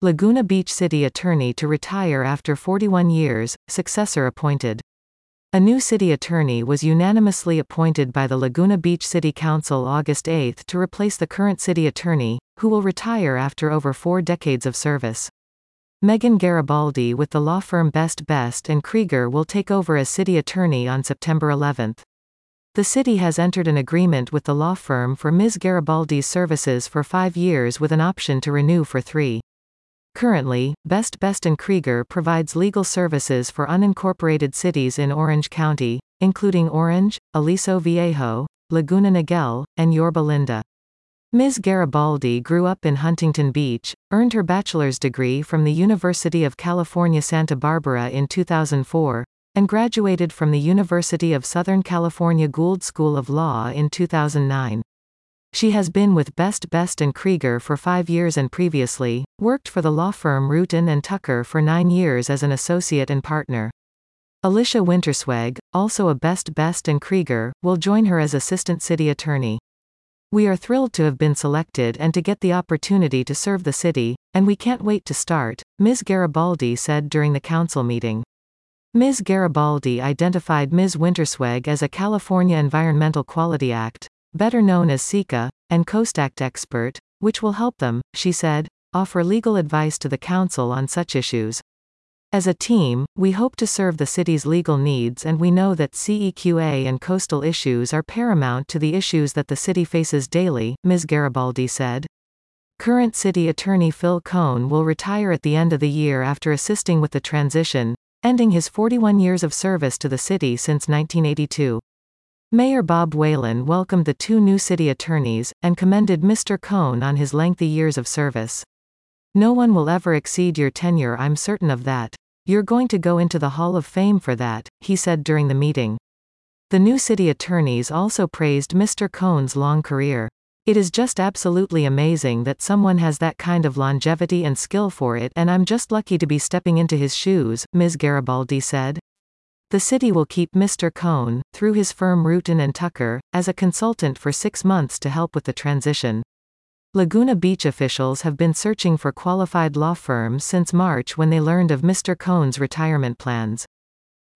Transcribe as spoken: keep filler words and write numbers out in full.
Laguna Beach City Attorney to retire after forty-one years, successor appointed. A new city attorney was unanimously appointed by the Laguna Beach City Council August eighth to replace the current city attorney, who will retire after over four decades of service. Megan Garibaldi with the law firm Best Best and Krieger will take over as city attorney on September eleventh. The city has entered an agreement with the law firm for Miz Garibaldi's services for five years with an option to renew for three. Currently, Best Best and Krieger provides legal services for unincorporated cities in Orange County, including Orange, Aliso Viejo, Laguna Niguel, and Yorba Linda. Miz Garibaldi grew up in Huntington Beach, earned her bachelor's degree from the University of California Santa Barbara in two thousand four, and graduated from the University of Southern California Gould School of Law in two thousand nine. She has been with Best Best and Krieger for five years and previously, worked for the law firm Rutan and Tucker for nine years as an associate and partner. Alicia Wintersweg, also a Best Best and Krieger, will join her as assistant city attorney. We are thrilled to have been selected and to get the opportunity to serve the city, and we can't wait to start, Miz Garibaldi said during the council meeting. Miz Garibaldi identified Miz Wintersweg as a California Environmental Quality Act, better known as SEQA, and Coast Act expert, which will help them, she said, offer legal advice to the council on such issues. As a team, we hope to serve the city's legal needs, and we know that C E Q A and coastal issues are paramount to the issues that the city faces daily, Miz Garibaldi said. Current city attorney Phil Cohn will retire at the end of the year after assisting with the transition, ending his forty-one years of service to the city since nineteen eighty-two. Mayor Bob Whalen welcomed the two new city attorneys, and commended Mister Cohn on his lengthy years of service. "No one will ever exceed your tenure, I'm certain of that. You're going to go into the Hall of Fame for that," he said during the meeting. The new city attorneys also praised Mister Cohn's long career. "It is just absolutely amazing that someone has that kind of longevity and skill for it, and I'm just lucky to be stepping into his shoes," Miz Garibaldi said. The city will keep Mister Cohn, through his firm Rutan and Tucker, as a consultant for six months to help with the transition. Laguna Beach officials have been searching for qualified law firms since March when they learned of Mister Cohn's retirement plans.